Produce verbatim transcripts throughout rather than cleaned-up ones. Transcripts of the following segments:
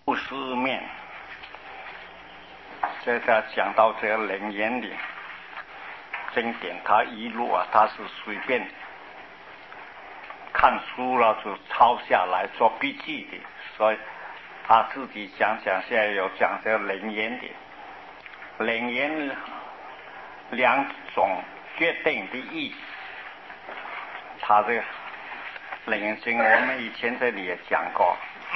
不思面，这个讲到这个楞严里经典，他一路啊，他是随便看书了就抄下来做笔记的，所以他自己讲讲，现在有讲这个楞严的，楞严两种决定的意，他这个楞严经我们以前这里也讲过。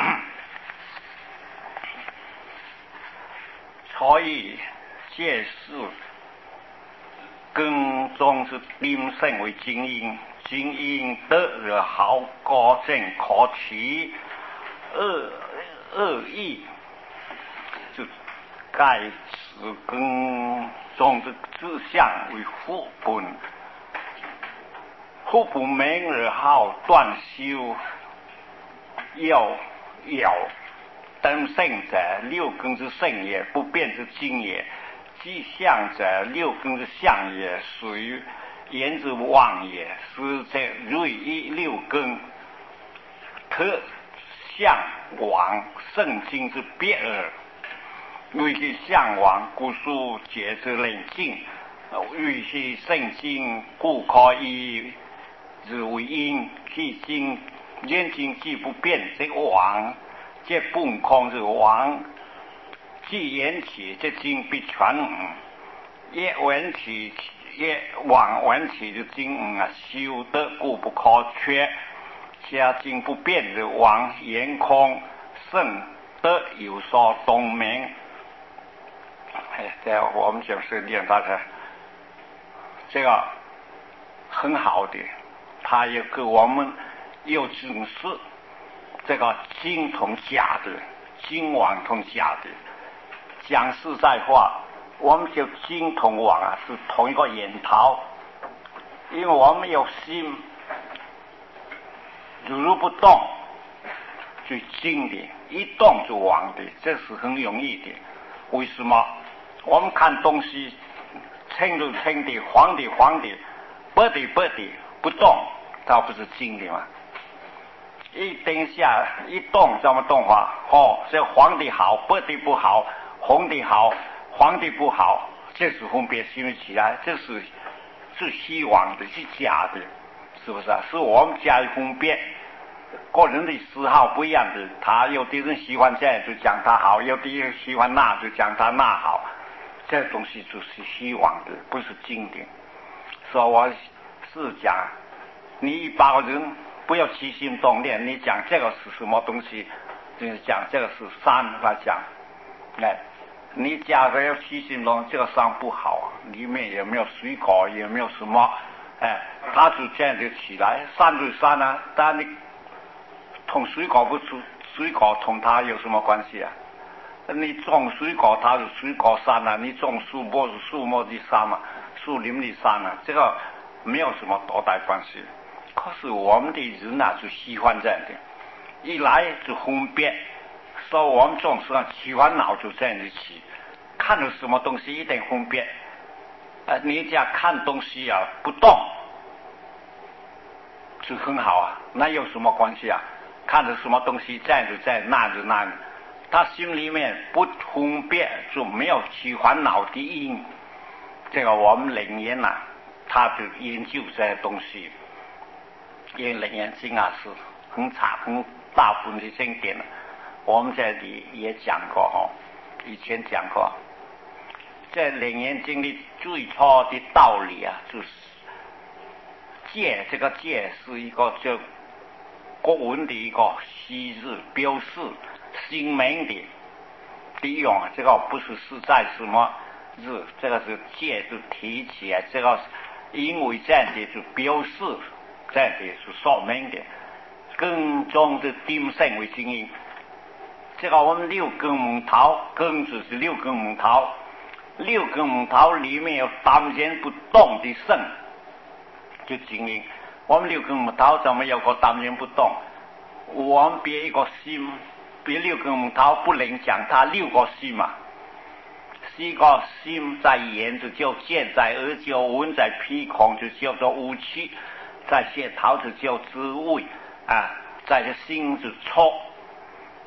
所以借事根中是定性为精英，精英得而好高正可取，恶恶意就盖此根中的志向为副本，副本明而好断修，要要登圣者，六根之圣也，不变之精也；即相者，六根之相也，属于言之妄也。是这锐一六根，特向往圣经之别耳。为其向往，故书解之冷静；欲其圣经，故可以之为因。其经言经既不变，则妄。这不空是妄，既言起，这经必全无；也闻起，也妄闻起的经啊，修得故不可缺。家经不变的妄言空，圣得有所洞明。哎，这我们就是念大家，这个很好的，他也给我们有警示。这个经同假的，经妄同假的，讲实在话，我们就经同妄啊是同一个源头，因为我们有心，如如不动就经的，一动就妄的，这是很容易的。为什么？我们看东西，青的青的，黄的黄的，白的白的，不动，它不是经的吗？一等下一动怎么动法？哦，这黄的好，白的不好，红的好，黄的不好，这是分别心起来，这是是虚妄的，是假的，是不是啊？是我们加以分别，个人的嗜好不一样的，他有的人喜欢这样就讲他好，有的人喜欢那就讲他那好，这东西就是虚妄的，不是经典。所以我是讲，你一把人。不要起心动念，你讲这个是什么东西，就是讲这个是山来讲，哎，你假如要起心动，这个山不好，里面也没有水果，也没有什么，哎，它就这样就起来，山就山啊，但你同水果不出，水果同它有什么关系啊？你种水果，它是水果山啊；你种树木是树木的山嘛，树林的山啊，这个没有什么多大关系。可是我们的人啊，就喜欢这样的，一来就分别，所以我们总是起烦恼就这样子起，看到什么东西一定分别。呃，你只要看东西啊不动，就很好啊，那有什么关系啊？看到什么东西这样就这样，那就那样，他心里面不分别，就没有起烦恼的因。这个我们楞严啊，他就研究这些东西。因为楞严经啊是很长很大部分的经典，我们这里也讲过哈，以前讲过，在楞严经的最初的道理啊，就是戒，这个戒是一个就国文的一个昔日标示姓名的的用，这个不是是在什么日，这个是戒就提起来，这个因为这样的就标示。这样的是说明的，根中的定性为精英。这个我们六根木头，根就是六根木头，六根木头里面有当然不动的圣，就精英。我们六根木头怎么有个当然不动？我们别一个心，别六根木头不能讲它六个心嘛。一个心在眼就叫见，在耳叫闻，在鼻孔就叫做五气。在穴头就叫滋味啊，在这心就错，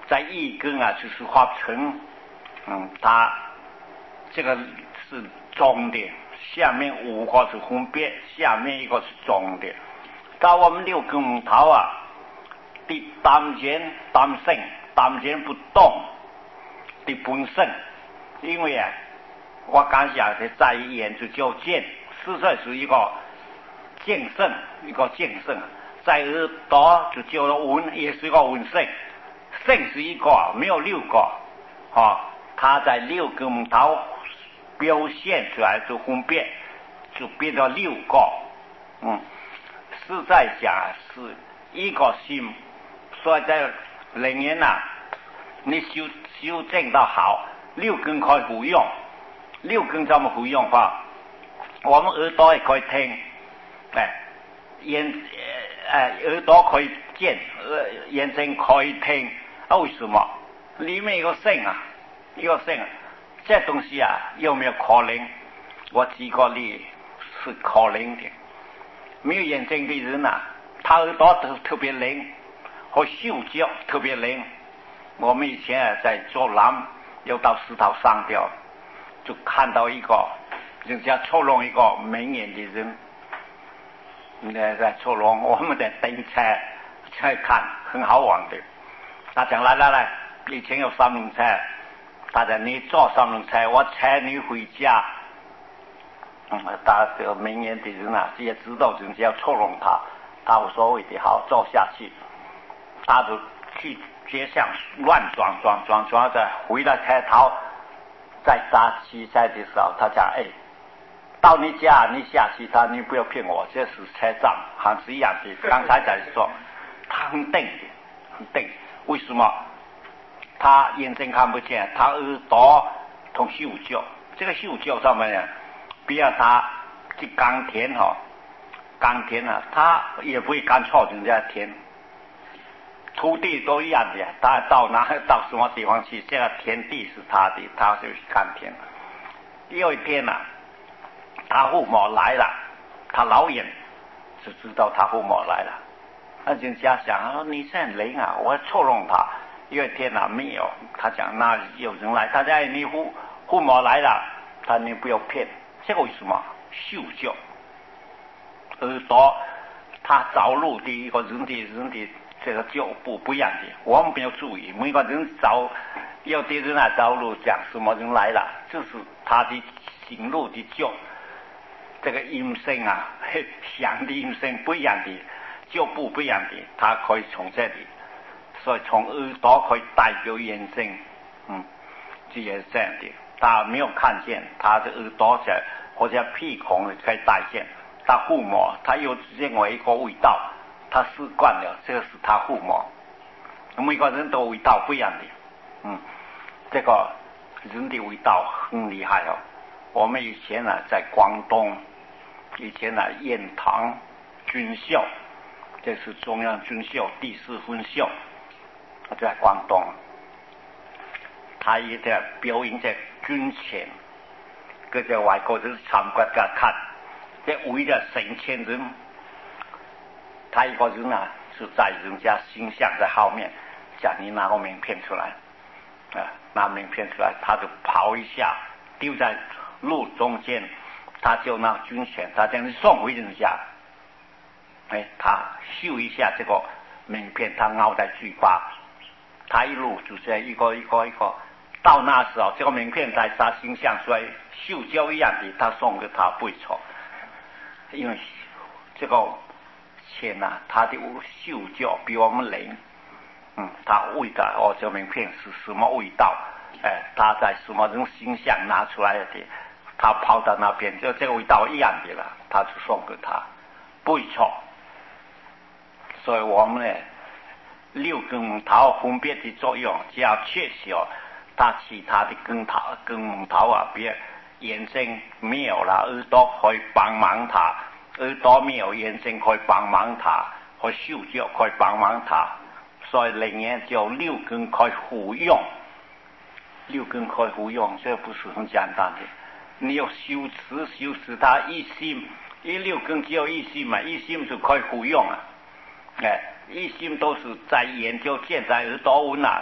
在一根啊，就是画成，嗯，它这个是中的，下面五个是分别，下面一个是中的。到我们六根木头啊，的当前当性，当前不动的本身，因为啊，我刚讲的在眼就叫见，实在是一个见性，一个见性。在耳朵就叫做闻，也是一个闻性，性是一个，没有六个，啊，它在六根木头表现出来就分别，就变到六个，嗯，是在讲是一个心，所以在灵验啊，你修修正到好，六根可以互用，六根怎么互用法？我们耳朵也可以听，哎，眼呃耳朵可以见，呃眼睛可以听，啊为什么？里面有个声啊，一个声，这东西啊有没有可能？我举个例是可能的。没有眼睛的人啊，他耳朵特特别灵，和嗅觉特别灵。我们以前啊在做蓝，又到石头上吊，就看到一个人家抽弄一个没眼的人。在在抽龙，我们在等车在看，很好玩的。他讲来来来，以前有三轮车，他讲你坐三轮车，我车你回家。嗯，他这个明眼的人啊，也知道人家要抽龙他，他无所谓的，好坐下去，他就去街上乱转转转转的，回来车头，在搭汽车的时候，他讲哎。到你家，你下去，他你不要骗我，这是车站，还是一样的。刚才在说，他很定的，很定。为什么？他眼睛看不见，他耳朵同嗅觉，这个嗅觉上面呢，比如他去耕田哈、哦，耕田啊，他也不会干错人家田，土地都一样的，他到哪到什么地方去，这个田地是他的，他就去耕田。有一天啊。他父母来了，他老远就知道他父母来了。那人家想说你是很灵啊，我捉弄他。有一天啊没有，他讲那有人来，他讲你父父母来了，他你不要骗。这个为什么？嗅觉，耳朵，他走路的一个人的人的这个脚步不一样的，我们没有注意。每个人走，有的人啊走路讲什么人来了，就是他的行路的脚。这个音声啊，响的音声不一样的，脚步不一样的，它可以从这里，所以从耳朵可以代表眼睛，嗯，这也是这样的。他没有看见，他的耳朵在或者屁孔可以代见。他父母，他又认为一个味道，他习惯了，这个是他父母。每个人都味道不一样的，嗯，这个人的味道很厉害哦。我们以前呢、啊，在广东，以前呢、啊，雁堂军校，这是中央军校第四分校，在广东，他也在表演在军前，跟着外国人参观给看，这围了成千人，他一个人啊，是在人家形象在后面，讲你拿个名片出来，啊，拿名片出来，他就跑一下，丢在路中间，他就拿军衔，他将你送回人家。哎，他嗅一下这个名片，他咬在嘴巴，他一路就是一个一个一个，到那时候这个名片在他形象出来，嗅觉一样的，他送给他不会错，因为这个钱啊，他的嗅觉比我们灵，嗯，他味道哦，这个名片是什么味道？哎，他在什么人形象拿出来的？他跑到那边，就这个味道一样的了，他就送给他，不会错。所以我们呢，六根头分别的作用，只要缺少它其他的根头根头啊，比如眼睛没有了，耳朵可以帮忙它；耳朵没有，眼睛可以帮忙它；和嗅觉可以帮忙它。所以灵验就六根可以互用，六根可以互用，这不是很简单的。你要修持修持它一心，一六根只有一心嘛，一心就可以互用啊。哎，一心都是在研究见在耳朵闻啊，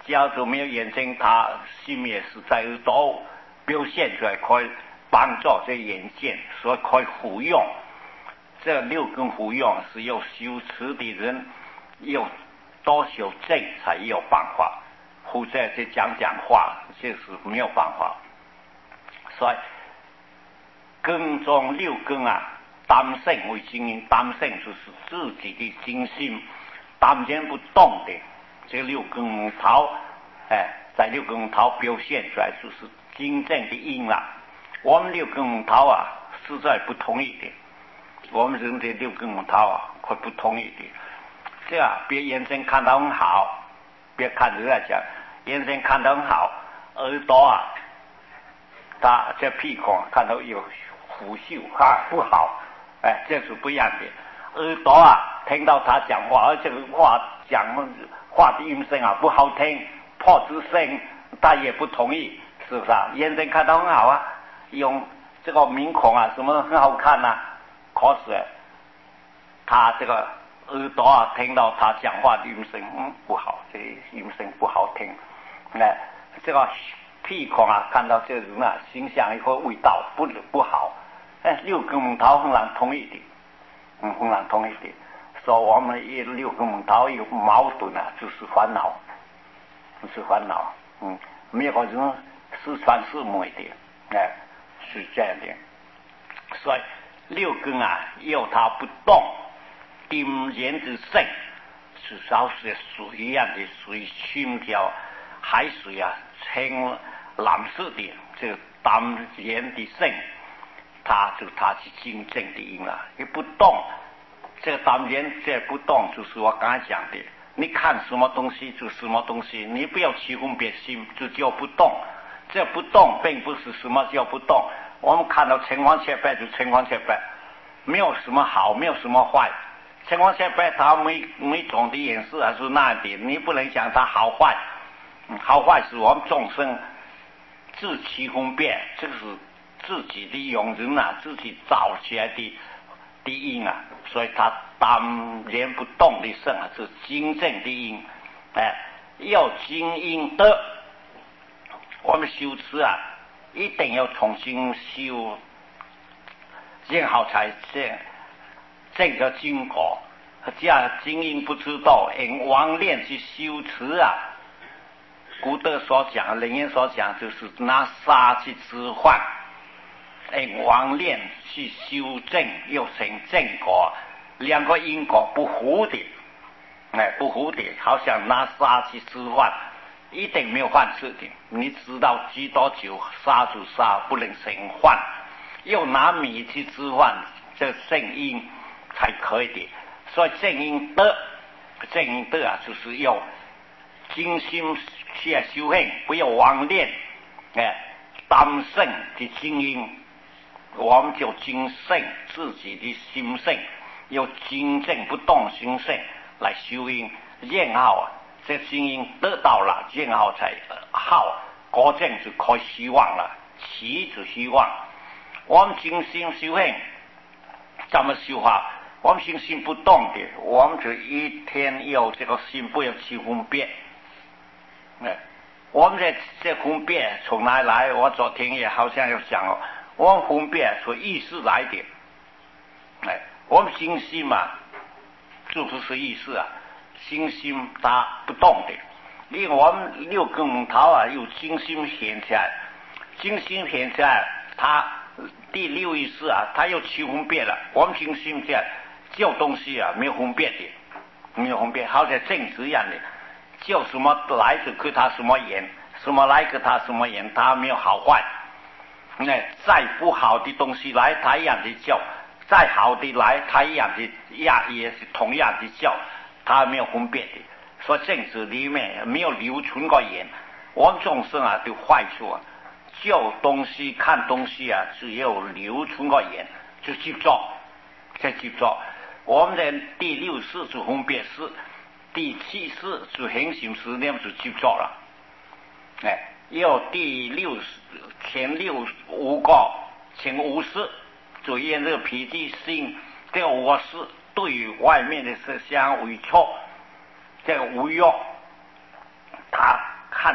假如没有眼睛，他心也是在耳朵表现出来，可以帮助这眼见，所以可以服用。这六根服用是有修持的人有多修正才有办法，或者这讲讲话就是没有办法。所以根中六根啊，当性为经营，当性就是自己的精心，当然不动的这六根头，哎，在六根头表现出来就是真正的因了。我们六根头啊，实在不同一点。我们人的六根头啊，会不同一点。这样，别眼睛看得很好，别看人来讲，眼睛看得很好，耳朵啊，他这屁股看到有腐朽啊不好，哎，这是不一样的。耳朵啊，听到他讲话，而且话讲话的音声啊不好听，破之声，他也不同意，是不是啊？眼睛看得很好啊，用这个面孔啊，什么很好看呐、啊？可是他这个耳朵啊，听到他讲话的音声，嗯，不好，这音声不好听。哎，这个屁孔啊，看到这人啊，形象一个味道不不好。哎，六根门头很难同意的，嗯，很难同意的。说我们一六根门头有矛盾啊，就是烦恼，就是烦恼。嗯，没有个人四川四美的，哎，是这样的。所以六根啊，要它不动，定然之性，至少是水一样的水，心跳海水啊，青蓝色的这个当然的性，它就它是真正的因了。你不动，这个当然这不动，就是我刚才讲的，你看什么东西就什么东西，你不要起分别心，就叫不动。这不动并不是什么叫不动。我们看到情况切白就情况切白，没有什么好，没有什么坏。情况切白，它每每种的颜色还是那样的，你不能讲它好坏。好坏是我们众生自其分辨，这个是自己的用人啊，自己造起来的的因啊，所以它当然不动的圣啊，是真正的因。哎，要精因得，我们修持啊，一定要重新修，然后才这这个经过。这样经因不知道，用妄念去修持啊。古德所讲，楞严所讲，就是拿沙去置换，用妄念去修正，又成正果，两个因果不合的，哎，不合的，好像拿沙去置换。一定没有换次的，你知道几多久杀就杀，不能成换。又拿米去置换，这正因才可以的。所以正因得，正因得啊，就是要精心去修行，不要妄念，哎，当胜的精因，我们就精胜自己的心性，要精正不动心性来修行，然后啊。这精因得到了，然后才好，果证就可以希望了，起就希望。我们精心修行，怎么修法？我们心心不动的，我们就一天要这个心不要去分辨。哎，我们这这分辨从哪来？我昨天也好像有讲哦，我们分辨从意识来的。哎，我们心心嘛，就不是意识啊。心心它不动的，因为我们六根头啊，有精心显起来，精心显起来，它第六意识啊，它又去分辨了。我们精心这样叫东西啊，没有分辨的，没有分辨，好像正直一样的，叫什么来就给它什么言，什么来给它什么言，它没有好坏。那再不好的东西来，它一样的叫；再好的来，它一样的呀，也是同样的叫。他没有分辨的，所以正直里面没有留存过言。我们众生啊，对坏处啊，叫东西看东西啊，只有留存过言，就记住，再记住。我们的第六识是分别识，第七识是行行识，那么就记住了。哎，要第六前六五个前五识，就沿着脾气心这五识。对于外面的事相为错，这个无用，他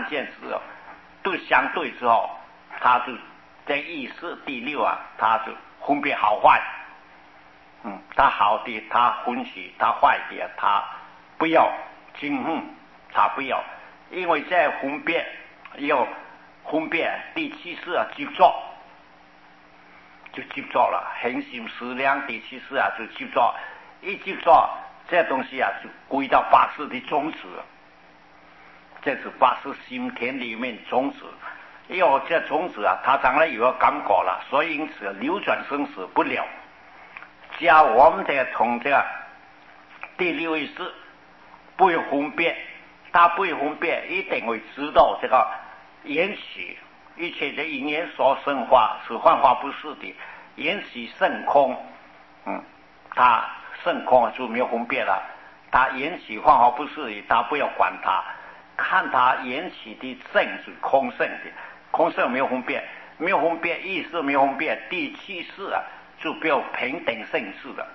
件事哦，都相对之后，他就在意识第六啊，他就分别好坏。嗯，他好的他欢喜，他坏的他不要，今后他不要，因为在分别要分别第七世啊执着，就执着了，恒心思量第七世啊就执着，一执着这东西啊就归到八识的种子，这是八识心田里面种子，因为这种子啊，它将来有个感觉了，所以因此流转生死不了。加我们的从这个第六意识不会分别，他不会分别，一定会知道这个缘起，一切的因缘所生化是幻化不是的，缘起胜空，嗯，他胜空就没有分别了，他缘起幻化不是的，他不要管他，看他缘起的胜是空胜的，空胜没有分别，没有分别，意识没有分别，第七世啊就不要平等性质的，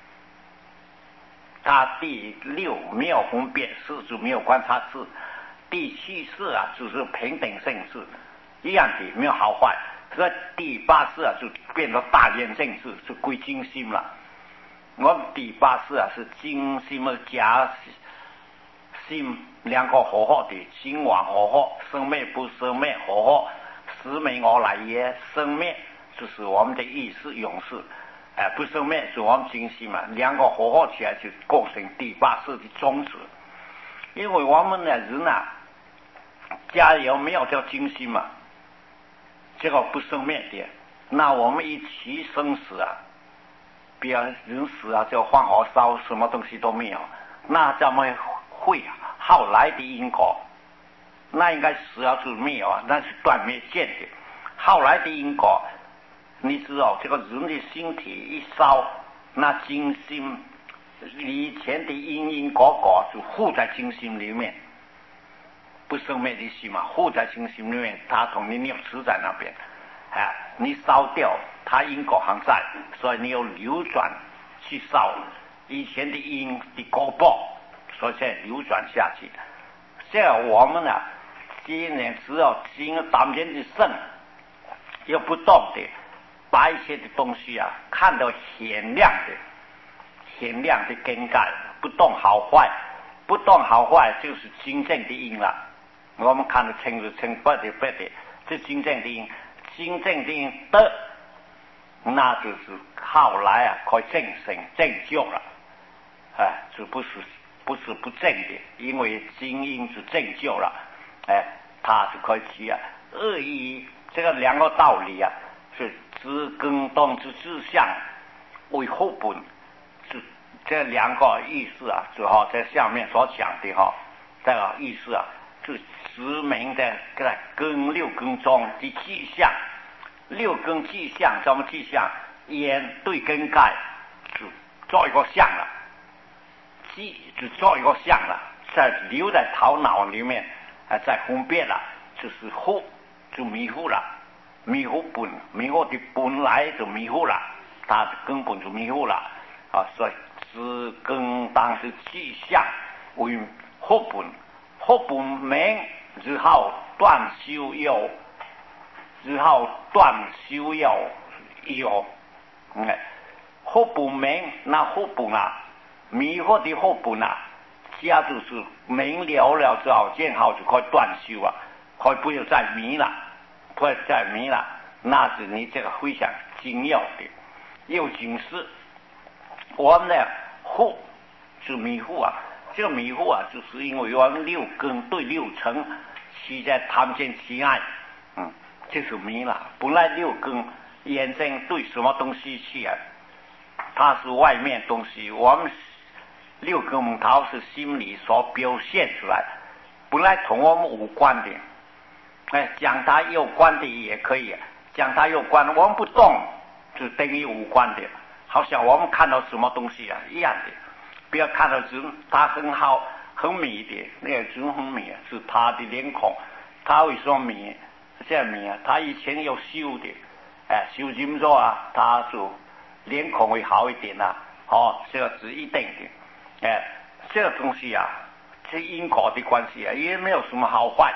他第六没有分别识就没有观察识，第七世啊就是平等性质一样的，没有好坏，所以第八世啊就变成大圆性质，就归精心了。我们第八世啊是精心的加心两个合合的，心王合合，生灭不生灭合合，十昧我来也，生灭就是我们的意识勇士，哎、呃，不生灭是我们精心嘛，两个合合起来就构成第八世的宗旨。因为我们的人啊，家有没有叫精心嘛，这个不生灭的，那我们一起生死啊，比如人死啊，就放火烧，什么东西都没有，那咱们会后来的因果，那应该死啊就没有啊，那是断灭见的。后来的因果，你知道这个人的身体一烧，那精心以前的因因果果就附在精心里面，不生灭的心嘛，附在精心里面，它同你没有吃在那边，哎，你烧掉，它因果还在，所以你要流转去烧以前的因的果报，所以才流转下去。这样我们呢，今年只要经当前的圣，要不动的把一些的东西啊看到显亮的显亮的更改，不动好坏，不动好坏就是真正的因了。我们看得清楚清白的白的，这真正的因，真正的因得，那就是后来啊可以正成正就了，哎，这不是不是不正的，因为真因是正就了，哎，它是可以起啊。恶意这个两个道理啊，是知根动之志向为后本，是这两个意思啊，就好在下面所讲的哈，这个意思啊，是指明的在根六根中的迹象，六根迹象什么迹象？眼对根盖就做一个像了，记就做一个像了，在留在头脑里面，啊，在分辨了，就是惑就迷糊了，迷糊本迷糊的本来就迷糊了，它的根本就迷糊了啊，所以知根当是迹象为惑本，惑本明日后断修有，日后断修有有，嗯，惑本明那惑本啊，迷惑的惑本啊，家就是明了了之后，见好就可以断修啊，可以不要再迷了，不要再迷了，那是你这个非常精要的。又警示我们的惑是迷惑啊，这个迷惑啊，就是因为我们六根对六尘起在贪见起爱，嗯，这是迷了。本来六根眼睛对什么东西起啊，它是外面东西，我们六根门头是心理所表现出来，本来同我们无关的，哎，讲它有关的也可以，讲它有关，我们不动就等于无关的，好像我们看到什么东西啊一样的，不要看到人他很好很美的，那个人很美，是他的脸孔，他为什么美？这样美啊，他以前有修的，哎，修金肉啊，他就脸孔会好一点呐、啊，哦，这个是一定的，哎，这个东西啊，这因果的关系啊，也没有什么好坏，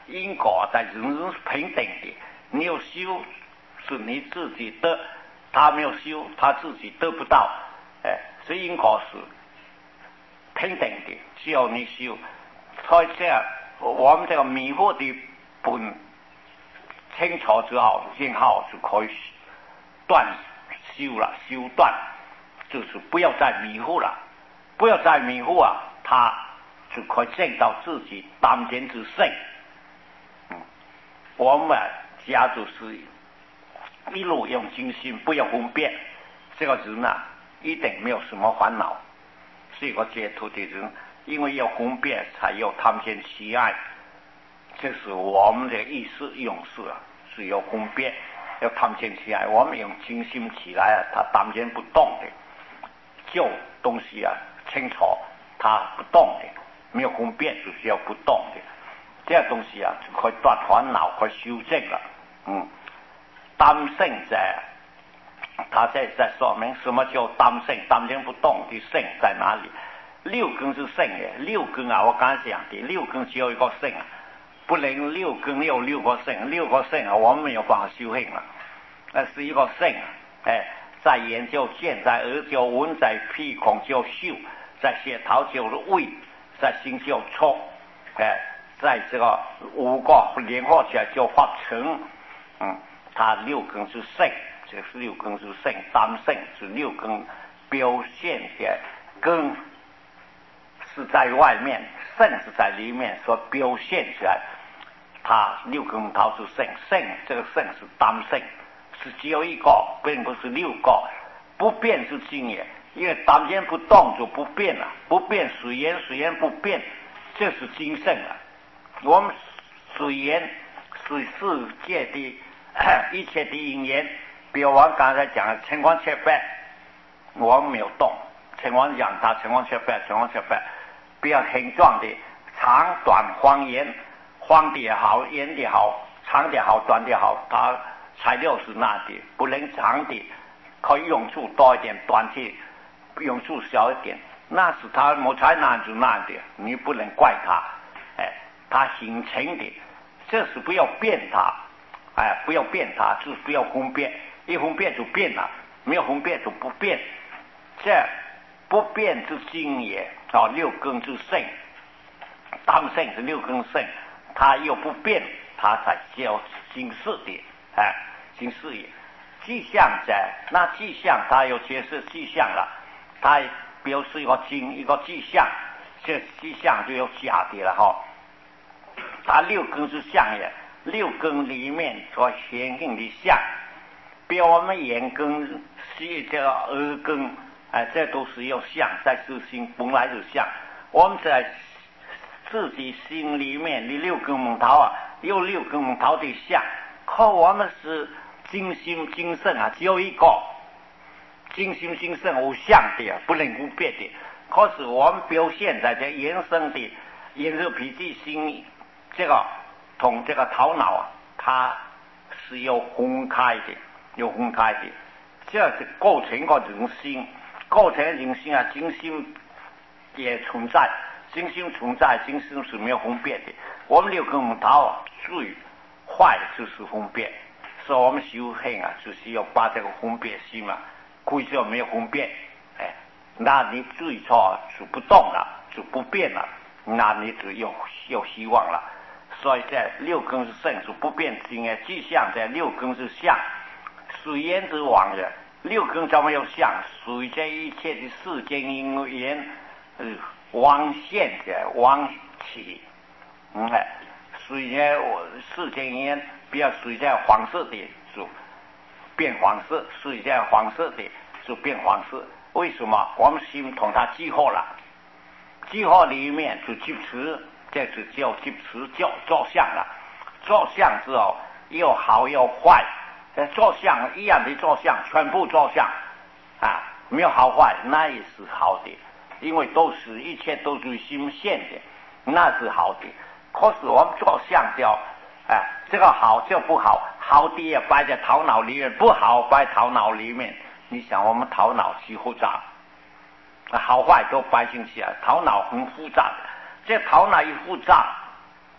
因果在人人是平等的，你有修是你自己得，他没有修他自己得不到，哎，所以因果是平等的，只要你修。所以这样我们这个迷惑的本清楚之后，然后就可以断修了，修断就是不要再迷惑了，不要再迷惑啊，他就可以证到自己当前之圣。嗯，我们家就是一路用精心，不要分辨，这个人啊一定没有什么烦恼，是一个解脱的人。因为要分辨才有贪见喜爱，这是我们的意识用事啊，是要分辨，要贪见喜爱。我们用精心起来啊，它当然不动的，旧东西啊清楚，它不动的，没有分辨就是要不动的，这样东西啊就可以断烦恼，可以修正了。嗯，当圣者，他在在说明什么叫当圣，当然不动的圣在哪里？六根是圣的，六根啊，我刚才讲的，六根只有一个圣啊，不能六根有六个圣，六个圣啊，我们没有办法修行了。那是一个圣啊，哎，在眼就见，在耳就闻，在鼻孔就嗅，在舌头就是味，在心就触，哎，在这个五个联合起来就化成，嗯，它六根是圣，这是六根是圣，当圣是六根表现的根。是在外面，圣是在里面所表现出来，它六根桃是圣，圣这个圣是当圣，是只有一个，并不是六个，不变是经验，因为当然不动就不变了，不变水源，水源不变，这是精圣了。我们水源是世界的一切的因缘，比如我刚才讲的情况切白，我们没有动，情况讲它情况切白，情况切白。比较形状的长短方圆，方的也好，圆的好，长的好，短的好，它材料是那的，不能长的可以用处多一点，短的用处小一点，那是它木材那就那的，你不能怪它，哎，它形成的，这是不要变它，哎，不要变它，就是不要分辨，一分辨就变了，没有分辨就不变，这不变之经也。啊，六根之圣，当圣是六根圣，它又不变，它才叫经世的，哎，经世也。迹象在那迹象，它又解释迹象了，它表示一个经一个迹象，这迹象就有假的了哈。它六根是相也，六根里面所显现的相，比如我们眼根是这个耳根。哎，这都是有相，在自心本来就相。我们在自己心里面的六根木头啊，有六根木头的相，可我们是精心精神啊，只有一个精心精神无相的，不能不变的。可是我们表现在这延伸的眼肉脾气心，这个同这个头脑啊，它是有分开的，有分开的，这是构成一个人心。构成人心啊，精心也存在，精心存在，精心是没有分辨的。我们六根木头啊，最坏的就是分辨，所以我们修行啊，就是要把这个分辨心嘛，归就没有分辨，哎，那你最错就不动了，就不变了，那你就有有希望了。所以在六根是圣，是不变经验，迹象在六根是相，水源之往的。六根怎么有相？属于这一切的世间因缘，呃，往现的往起，嗯，哎，属于这世间因缘，比较属于这黄色的就变黄色，属于这黄色的就变黄色。为什么？我们心同它激活了，激活里面就记持，这是叫记持叫照相了。照相之后，又好又坏。照相一样的照相，全部照相啊，没有好坏，那也是好的，因为都是一切都是心现的，那是好的。可是我们照相叫，哎，这个好就不好，好的也摆在头脑里面，不好摆头脑里面。你想我们头脑是复杂，好坏都摆进去啊，头脑很复杂的。这头脑一复杂，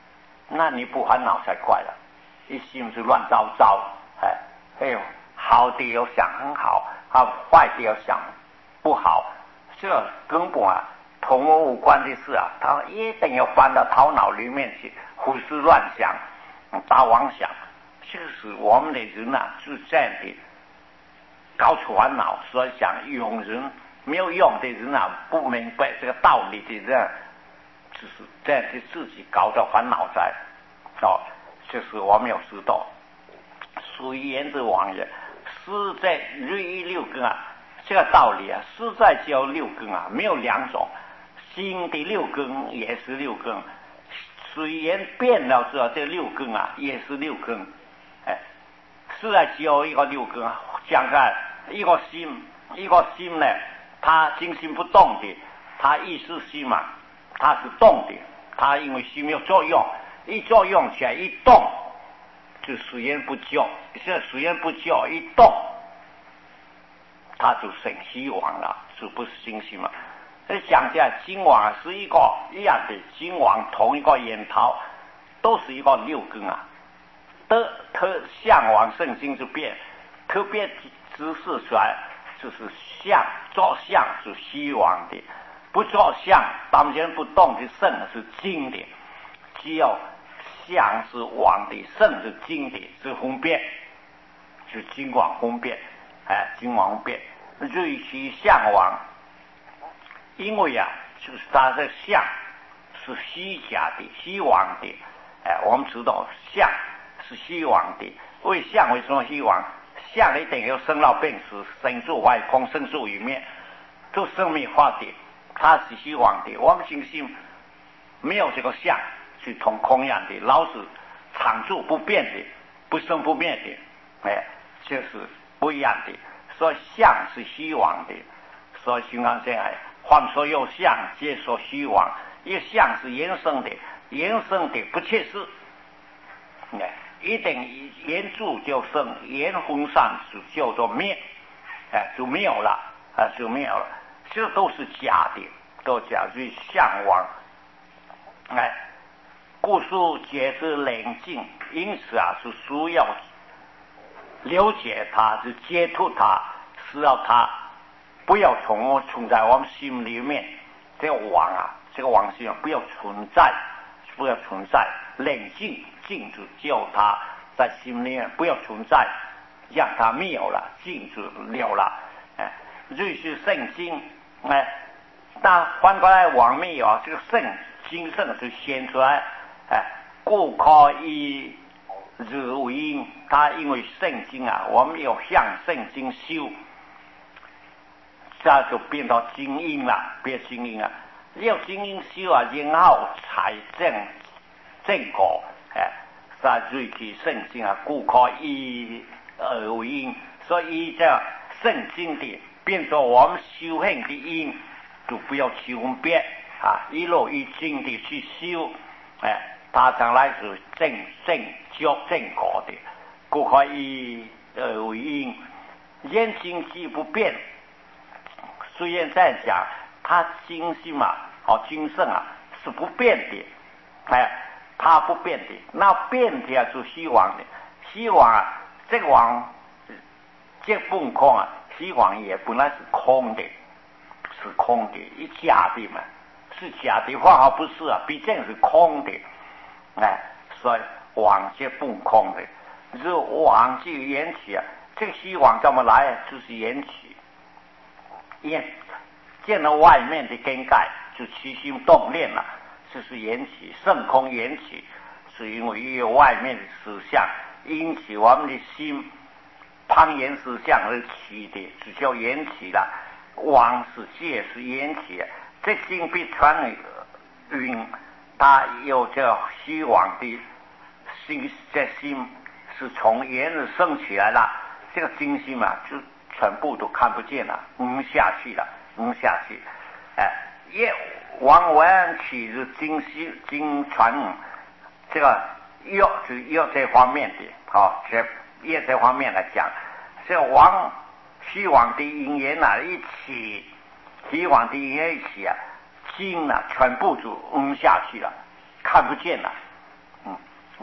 那你不烦恼才快了。一心是乱糟糟，哎，哎呦，好的要想很好，啊，坏的要想不好，这根本啊同我无关的事啊，他一定要搬到头脑里面去，胡思乱想，大妄想。就是我们的人啊，是这样的，搞出烦恼，所以想用人没有用的人啊，不明白这个道理的人，就是这样的自己搞到烦恼在，哦，就是我们要知道，属于言之妄也，实在日一六根啊，这个道理啊，实在叫六根啊，没有两种，心的六根也是六根，随缘变了之后，这六根啊也是六根。哎，是来教一个六根，讲看一个心，一个心呢，它精心不动的，它意识心嘛，它是动的，它因为心有作用，一作用起来一动，就随缘不教，这随缘不教一动，它就生希望了，就不是心心嘛。这讲起来，今晚是一个一样的，今晚同一个研讨，都是一个六根啊。得特向往圣经就变，特别指示出来就是相，做相是希望的，不做相当然不动的圣是经的，只要相是往的，圣是经的，是分别，是经往分别，哎，经往分别，锐其向往，因为啊，就是它的相是虚假的，虚妄的，哎，我们知道相是虚妄的，为相为什么虚妄？相一定要生老病死，生住外空，生住于灭，都生命化的，它是虚妄的。我们信心没有这个相，是同空一样的，老是常住不变的，不生不灭的，哎，这是不一样的。所以相是虚妄的，所以经常这样，凡所有相，皆说虚妄。一相是延伸的，延伸的不切实。哎，一定言住就生，言分散就叫做灭，哎，就没有了，啊，就没有了。这都是假的，都假的向往，哎，故事解释冷静，因此啊，是需要了解它，是接触它，是要它不要从存在我们心里面，这个妄啊，这个妄心不要存在，不要存在，冷静。静止叫它在心里面不要存在，让它没有了，静止了了。哎，瑞是圣经，哎，但翻过来往没有这个圣经圣就显出来，哎，故可以日为因，它因为圣经啊，我们要向圣经修，这就变到精英了，变精英了。要精英修啊，然后才正正果。哎，在瑞体圣经啊，故可以而为因，所以这圣经的变作我们修行的因，就不要区分别啊，一路一经的去修，哎，它将来是正正教正果的，故可以而为因。言经既不变，虽然在讲它经性嘛，好经圣啊是不变的，哎。它不变的，那变的啊是虚妄的，虚妄啊，这个妄这不空啊，虚妄也本来是空的，是空的，一假的嘛，是假的话不是啊，毕竟是空的，哎，所以妄这不空的，是妄就缘起啊，这个虚妄怎么来啊？就是缘起，缘见了外面的根盖，就起心动念了。这是缘起，圣空缘起，是因为有外面的实相，因此我们的心攀缘实相而起的，只叫缘起了。妄是界是缘起，这心必传云，它有这虚妄的心，这心是从缘而生起来了，这个精心嘛，就全部都看不见了，嗯下去了，嗯下去，哎，也。往往起是精细精传，这个药就药这方面的，好、哦，这药这方面来讲，这往虚妄的因缘啊一起，虚妄的因缘一起啊，精啊全部就嗯下去了，看不见了，嗯，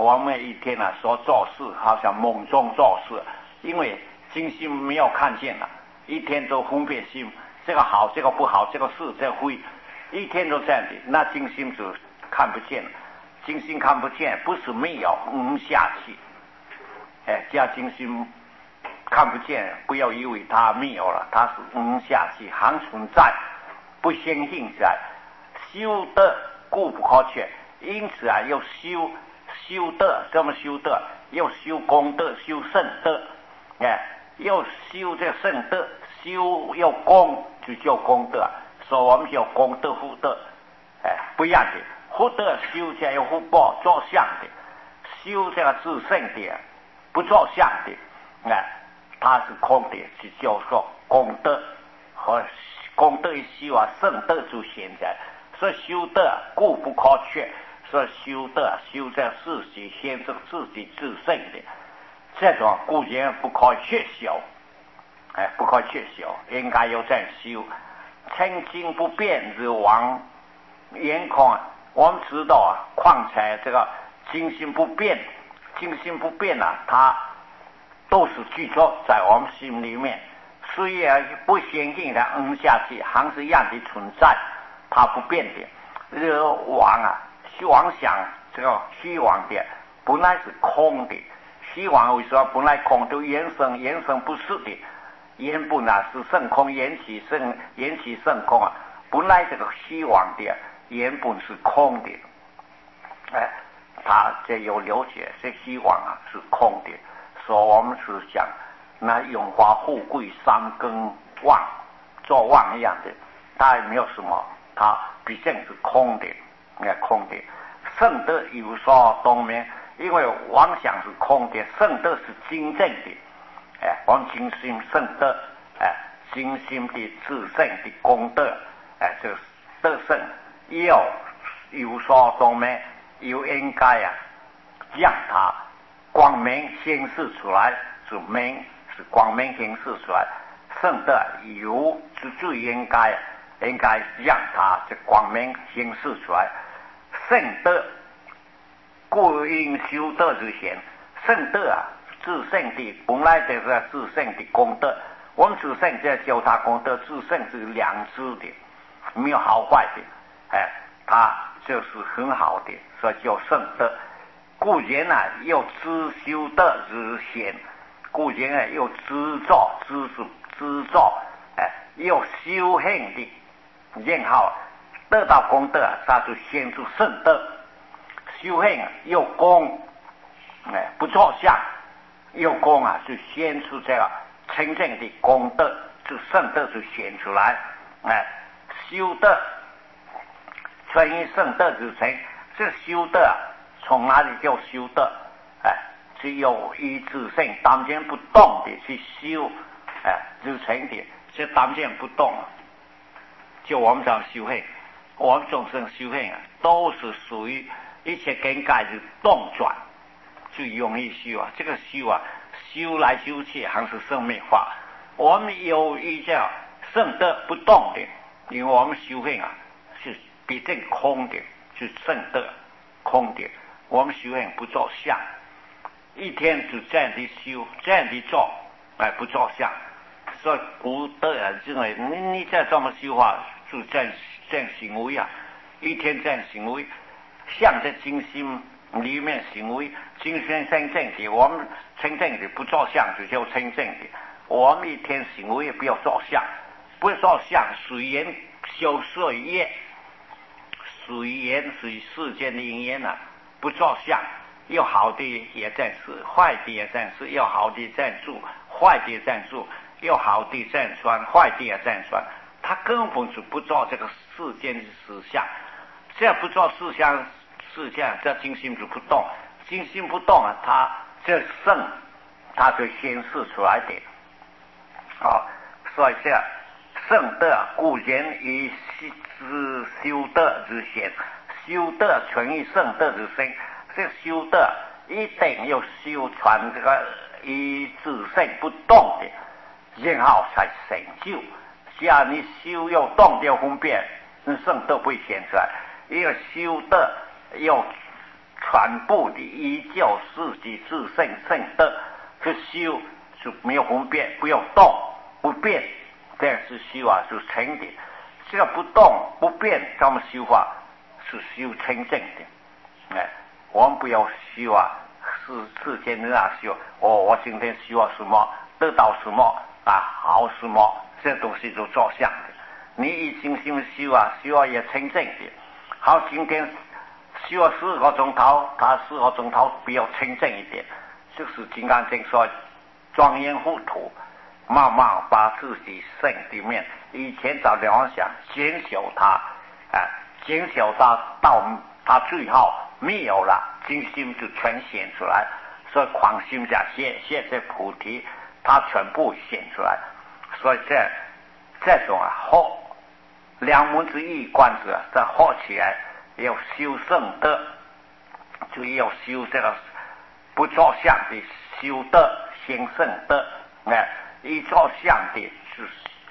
我们一天啊所做事好像梦中做事，因为精心没有看见了，一天都分别心，这个好，这个不好，这个是，这个非，一天都这样的，那精心就看不见了。精心看不见，不是没有，嗯下去。哎，叫精心看不见，不要以为它没有了，它是嗯下去，还存在，不相信在。修德固不可缺，因此啊，要修修德，怎么修德？要修功德，修圣德。哎，要修这圣德，修要功就叫功德，所以我们叫功德福德。哎，不一样的。福德修起来有福报，做相的；修这个自圣的，不做相的，哎，它是空的，就叫做功德和功德一修啊，圣德就现在。所以修德固不可缺，所以修德修在自己先是自己自圣的，这种固然不可缺修，哎，不可缺修，应该要这样修。清净不变之王眼空。我们知道啊，况且这个精心不变，精心不变啊，它都是居住在我们心里面。虽然不相信的嗯下去，还是一样的存在，它不变的。这个妄啊，妄想这个虚妄的，本来是空的。虚妄为什么本来空？都缘生，缘生不是的。缘本啊是圣空，缘起圣，缘起圣空啊，本来这个虚妄的。原本是空的，哎，他这有了解，这希望啊是空的，所以我们是讲那荣华富贵三根妄，做妄一样的，它也没有什么，它毕竟是空的，哎，空的。圣德有所东面，因为妄想是空的，圣德是真正的，哎，我们精心圣德，哎，精心的自圣的功德，哎，这德圣。要有所东面，又应该啊，让它光明显示出来，是明是光明显示出来。圣德有是最应该，应该让它这光明显示出来。圣德故应修德之前，圣德啊，自圣的本来就是自圣的功德。我们自圣在教他功德，自圣是良知的，没有好坏的。哎，它就是很好的，所以叫圣德。固然啊，要知修德之贤；固然啊，要知造，知是知造，哎，要修行的，然后得到功德，它就显出圣德。修行啊，要功，哎，不着相；要功啊，就显出这个真正的功德，就圣德就显出来。哎，修德。全因圣德之成，这修德啊，从哪里叫修德？哎，只有依自性当间不动的去修，哎，就成的。这当间不动，就我们讲修行，我们众生修行啊，都是属于一切根界的动转，就容易修啊。这个修啊，修来修去还是生命化。我们有一叫圣德不动的，因为我们修行啊是。毕竟空的是圣德，空的我们修行不着相，一天就这样的修，这样的做，哎，不着相。所以古德啊认为你你再这么修啊，就这样这样行为啊，一天这样行为，相在精心里面行为，精神真正的，我们真正的不着相就叫真正的。我们一天行为不要着相，不要着相，随缘修岁业。属于言属于世间的因缘啊，不着相，有好的也在试，坏的也在试，有好的在做，坏的在做，有好的在传，坏的也在传，他根本就不做这个世间的思想，这不做思想事项，这精心就不动，精心不动啊，他这圣，他就显示出来的，啊，所以这圣德固然以之修德之先，修德全于圣德之身。这修德一定要修传这个以自性不动的，然后才成就。只要你修要动掉分辨，那圣德不会显出来。因为修德要全部的依教自己自性性德去修，就没有分别，不要动不变，这样是修啊，是清的。这个不动不变，这么修法是修清净的。哎，我们不要修啊，世世间人啊修，哦，我今天修啊什么，得到什么啊，好什么，这东西都着相的。你一心心修啊，修啊也清净的。好，今天修了四个钟头，他四个钟头比较清净一点，就是金刚经说庄严糊涂，慢慢把自己性里面以前找联想减小它，啊，减小它到它最后没有了，精心就全显出来。所以狂心下现现在菩提，它全部显出来。所以这这种啊后两门之一观者，再后起来要修圣德，就要修这个不着相的修德行圣德，哎，一着相的是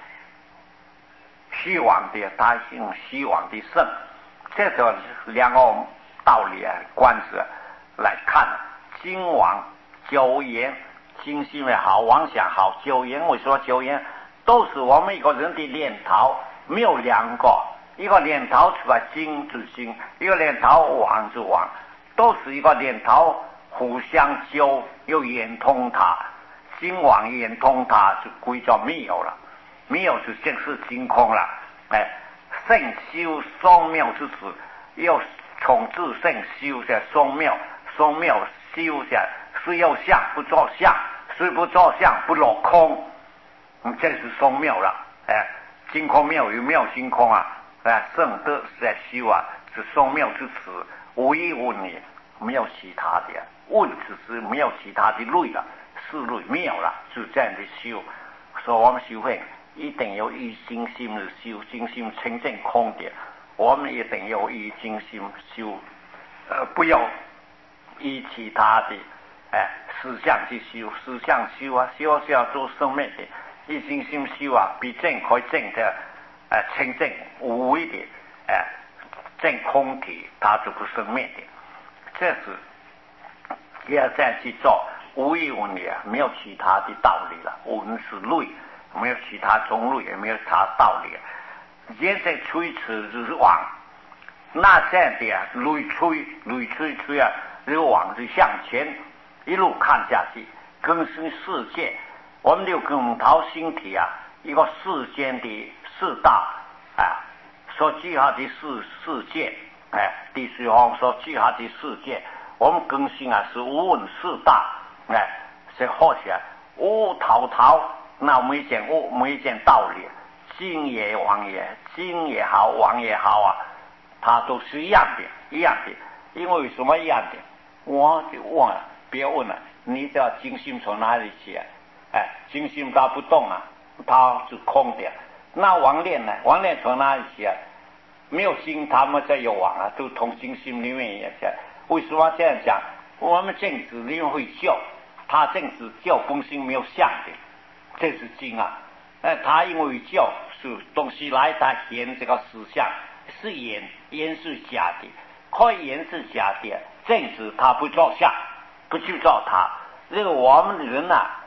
希望的，他用希望的圣，这个两个道理啊观者来看，经往久言，精心也好，妄想好，久言我说久言都是我们一个人的念头，没有两个，一个念头出来精之精，一个念头妄之妄，都是一个念头互相交，又圆通它，精妄圆通它就归叫没有了，没有就正是精空了。哎，圣修双妙之时，要从自圣修下双妙，双妙修下虽要相不着相，虽不着相不落空，嗯，这是双妙了。哎，精空妙有妙精空啊，哎，圣德是在修啊，是双妙之词，无一无二，没有其他的，问只是没有其他的类了，是类没有了，就这样的修。所以我们修会一定要以精心的修，精心清净空的，我们一定要以精心修，呃，不要以其他的哎思想去修，思想修啊，修是要做生命的，以精心修啊，比正可以正的哎清净无为的哎正空体，它就不生命的，这是要这样去做，无一无二，没有其他的道理了，无论是类。没有其他中路，也没有其他道理。现在吹此就是往，那这样的啊，累吹累吹吹啊，这个往就向前一路看下去，更新世界。我们就更陶星体啊，一个世间的四大啊，所记下的世世界，哎，第四行所记下的世界，我们更新啊是无问四大，哎，是好起来，无滔滔。那我们一件我们一件道理，精也妄也，精也好，妄也好啊，它都是一样的，一样的。因为什么一样的？我就忘了，别问了。你知道精心从哪里起啊？哎，精心它不动啊，它是空的。那妄念呢？妄念从哪里起啊？没有心，他们才有妄啊，都从精心里面也起来。为什么这样讲？我们正子里面会叫，他正子叫更新没有相的。这是精啊，哎，他因为教是东西来，他言这个思想是言，言是假的，可以言是假的，正是他不照相，不去照他。这个我们的人呐、啊，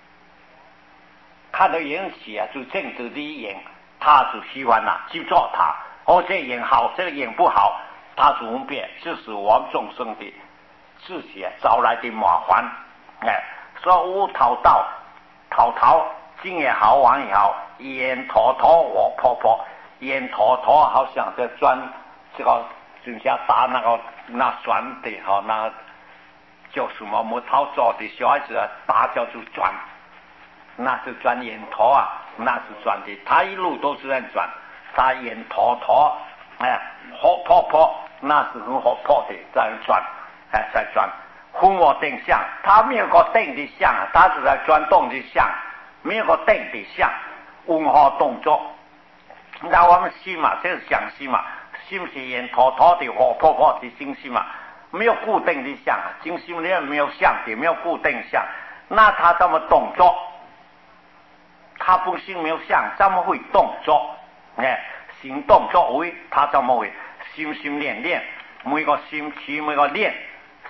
看到言起啊，就正直的言，他就喜欢呐、啊、去照他。哦，这言好，这个言不好，他就分辨，这是我们众生的自己啊招来的麻烦。哎，说无讨道。滔滔精也好，妄也好，烟坨坨我婆婆，烟坨坨好像在钻这个就像打那个那钻的哈，那叫什么木头做的小孩子啊，打叫就钻，那是钻烟坨啊，那是钻的，他一路都是在钻，他烟坨坨，哎，活泼泼，那是很活泼的在钻，哎，在钻。昏我定相，他没有个定的相啊，他是在转动的相，没有个定的相，温和动作。那我们心嘛，这是想心嘛，心是烟坨坨的活泼泼的心心嘛，没有固定的相，精心里面没有相的，没有固定相，那他怎么动作？他不心没有相，怎么会动作？哎，行动作为他怎么会心心念念，每个心起每个念。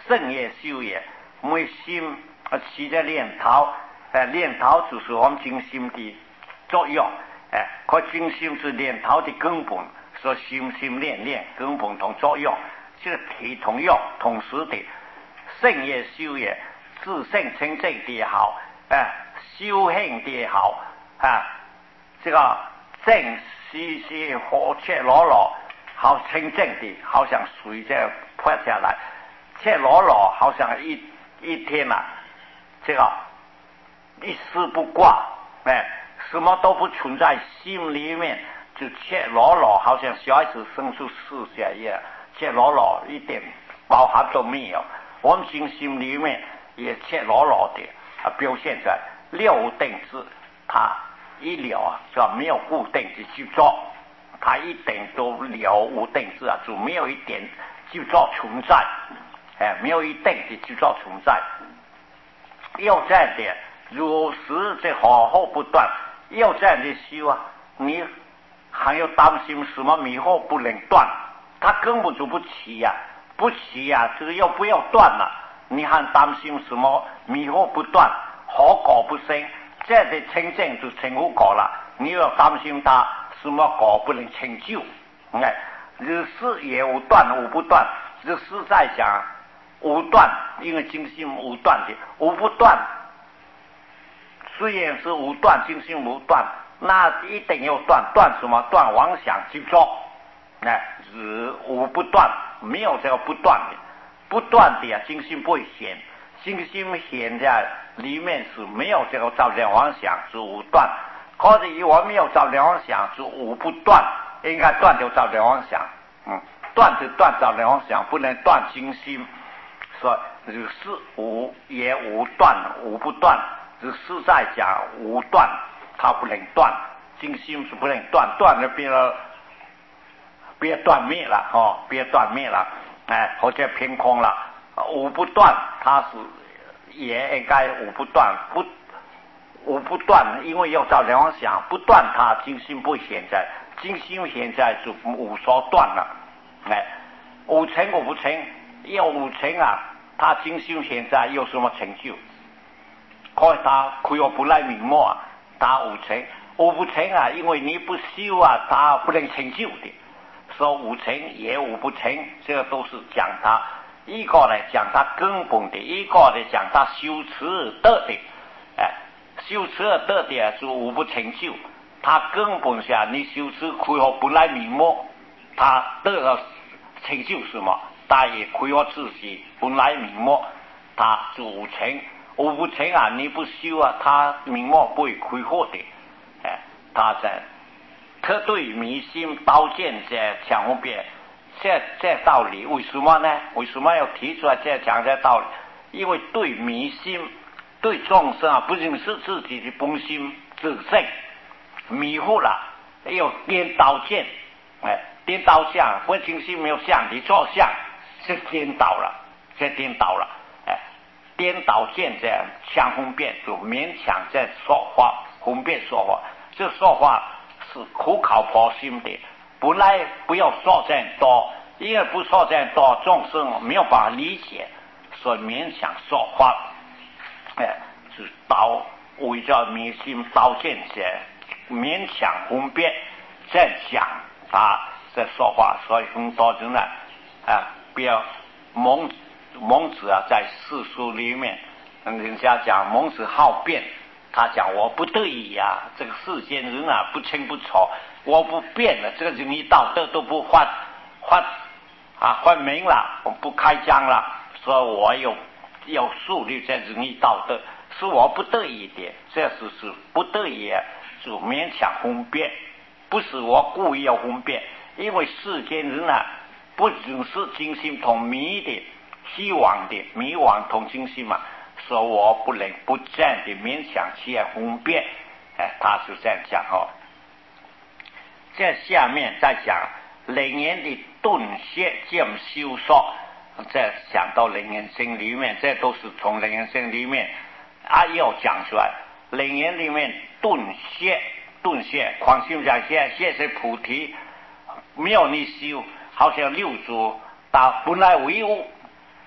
圣也修也，每心啊起在念头，哎，念头就是我们精心的作用，哎，可精心是念头的根本，所以心心念念根本同作用，就是体同用，同时的圣也修也，自性清净的也好，哎，修行的也好啊，这个正西西和赤裸裸，好清净的，好像水这样泼下来，赤裸裸，好像一一天啊，这个一丝不挂，哎，什么都不存在心里面，就赤裸裸，好像小孩子生出世下一样，赤裸裸，一点包含都没有。我们心心里面也赤裸裸的啊，表现在六定制，它一了啊，就没有固定的去做，它一点都了无定制啊，就没有一点就做存在，哎，没有一定的就做存在。要这样的如实这好好不断，要这样的修啊，你还要担心什么迷惑不能断？它根本就不起呀、啊，不起呀、啊，这个要不要断了、啊？你还担心什么迷惑不断，好果不生？这样的清净就成无果了。你要担心它什么果不能成就？哎，日事也无断无不断，日事在讲无断，因为精心无断的，无不断。虽然是无断，精心无断，那一定要断，断什么？断妄想执着。哎，日无不断，没有这个不断的，不断的啊，精心不会显，精心显在里面是没有这个照亮妄想，是无断。可是以我没有照亮妄想，是无不断，应该断就照亮妄想，嗯，断就断照亮妄想，不能断精心。说日事无也无断，无不断。日事在讲无断，它不能断，精心是不能断，断了变了。别断灭了哦，别断灭了，哎，或者偏空了，无不断，它是也应该无不断，不无不断，因为要照两想，不断它精心不现在，精心现在就无所断了，哎，无成无不成，要无成啊，它精心现在有什么成就？可它可有不来明末啊，它无成，无不成啊，因为你不修啊，它不能成就的。说无成也无不成，这个都是讲它一个呢讲它根本的，一个呢讲它修持而得的，哎，修持而得的是无不成就。它根本下你修持可以不来明末，它得了成就什么？它也可以自己不来明末，它是无成，无不成啊！你不修啊，它明末不会挥霍的，哎，它在。特对迷心刀剑这讲分别，这这道理为什么呢？为什么要提出来这讲这道理？因为对迷心，对众生啊，不仅是自己的本心自性迷糊了，要颠倒见，哎，颠倒相，本精心没有相，你做相是颠倒了，这颠倒了，哎，颠倒见这样相分辨，就勉强在说话，分辨说话，这说话。是苦考婆心的，本来不要说这样多，因为不说这样多，众生没有办法理解，所以勉强说话，哎，是刀为着迷心刀剑些，勉强分辨在讲他在说话，所以很多人呢，啊，不要孟孟子啊，在世书里面，人家讲孟子好辩。他讲我不得已呀、啊，这个世间人啊不清不楚，我不变了，这个仁义道德都不换换啊换名了，我不开张了，所以我有要树立这仁义道德，是我不得已的，这是是不得已就勉强分辨，不是我故意要分辨，因为世间人啊不只是精心同迷的，希望的迷惘同精心嘛。说我不能不这样的勉强去分辨，哎，他是这样讲哦。在下面再讲楞严的顿歇渐修说，再讲到楞严经里面，这都是从楞严经里面啊要讲出来。楞严里面顿歇，顿歇，狂心讲歇，歇是菩提，没有你修，好像六祖到本来为物。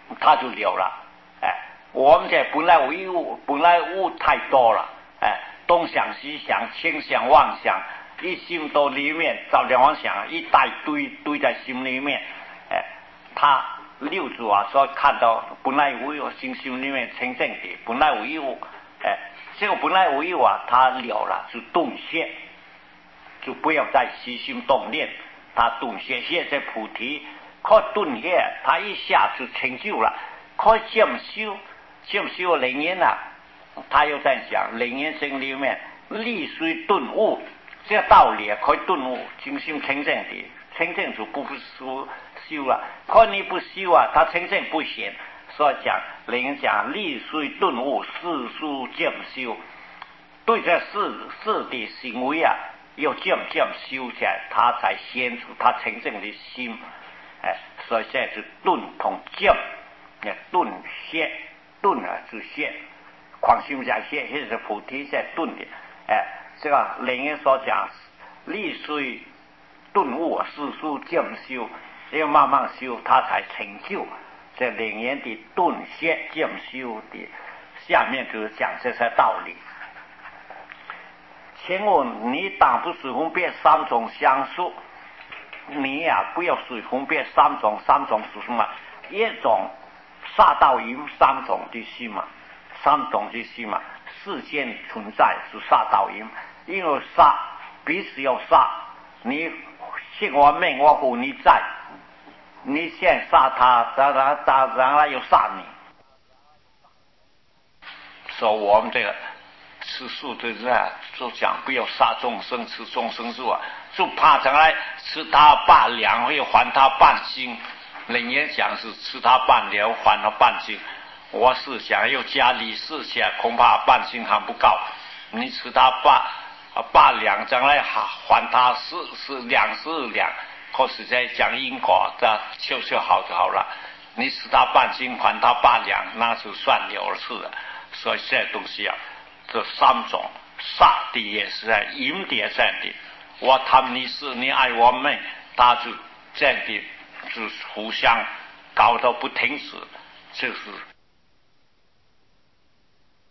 他就留了。哎，我们这本来物本来物太多了，哎，东想西想，轻想妄想，一心都里面照两妄想一大堆堆在心里面，哎，他六祖啊说看到本来无有心心里面清净的，本来无有，哎，这个本来无有啊，他了了就顿歇，就不要再起心动念，他顿歇，现在菩提靠顿歇，他一下就成就了，靠渐修，渐修灵验啊，他又在讲灵验经里面力虽顿悟，这个道理可以顿悟，精心清净的，清净就不修修了，看你不修啊，他清净不显，所以讲灵验讲力虽顿悟，世书渐修，对这事事的行为啊，要渐渐修起来，他才显出他清净的心。哎，所以现在是顿同渐，哎，顿歇，顿啊是歇，狂心讲歇，现在是菩提在顿的。哎，这个灵验所讲，力虽顿悟，世书渐修，要慢慢修，他才成就。这灵验的顿歇渐修的，下面就是讲这些道理。请问你当不是分别三种相术？你呀、啊，不要水分别三种，三种是什么？一种杀盗淫三种的心嘛，三种的心嘛，世间存在是杀盗淫，因为杀彼此要杀，你信我命我护你在，你先杀他，然后他然后又杀你，所以我们这个吃素的人啊，就讲不要杀众生，吃众生素啊。就怕将来吃他半两会还他半斤，人也讲是吃他半两还他半斤，我是想要加利是下，恐怕半斤还不够，你吃他半半两，将来还他四四两四两，可是在讲因果的修修好就好了，你吃他半斤还他半两，那就算了事了。所以这东西啊，这三种杀的也是在，淫的也在的。我贪你是你爱我们，他就这样的就互相搞到不停止，这是